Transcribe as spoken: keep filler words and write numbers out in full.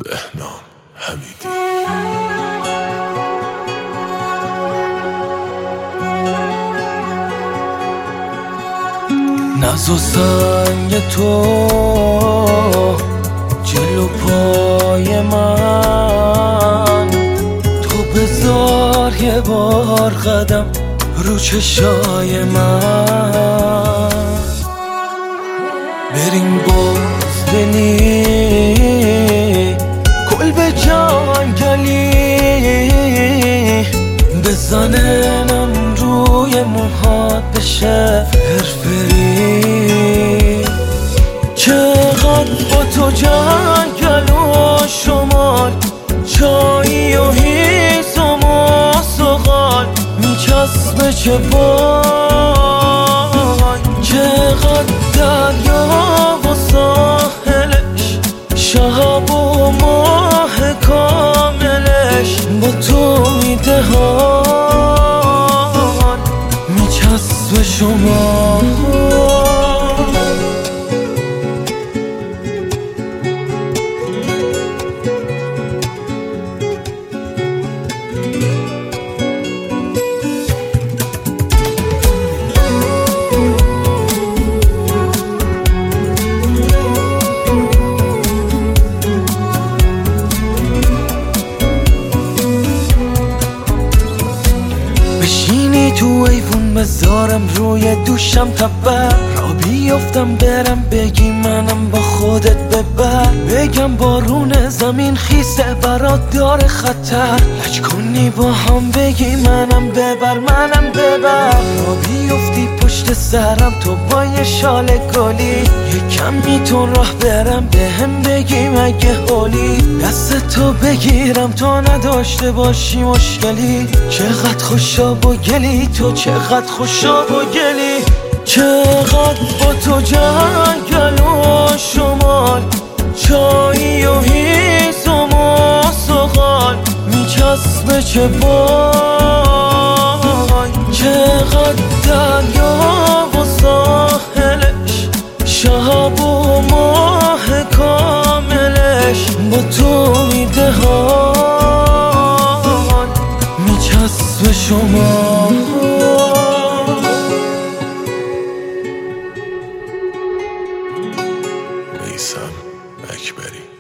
بهنام حمیدی. ناز و سنگ تو جلو پای من، تو بذار یه بار قدم رو چشای من. بریم بزدلی کل به جنگلی، بزننم روی موهات بشه فرفری. چقدر با تو جنگل و شمال، چایی و هیز و ماس و غال میچسبه چه بای. چقدر دریا و ساحلش، شب و ماه کاملش با تو میده حال میچسبه شما. بشینی تو ایوون بذارم روی دوشم تبر، را بیفتم برم بگی منم با خودت ببر. بگم بارون زمین خیسه برات داره خطر، لج کنی با هم بگی منم ببر منم ببر. را بیفتی پشت سرم تو با یه شال گلی، یه کمی تو راه برم به هم بگی مگه حالی. دست تو بگیرم تا نداشته باشی مشکلی. چقدر خوشاب و گلی تو، چقدر خوشاب و گلی. چقدر با تو جنگل و شمال، چایی و هیز و ماس و غال میچسبه چه بای. چقدر دریا و ساحلش، شب و ماه کاملش با تو میده حال میچسبه شما. میثم اکبری.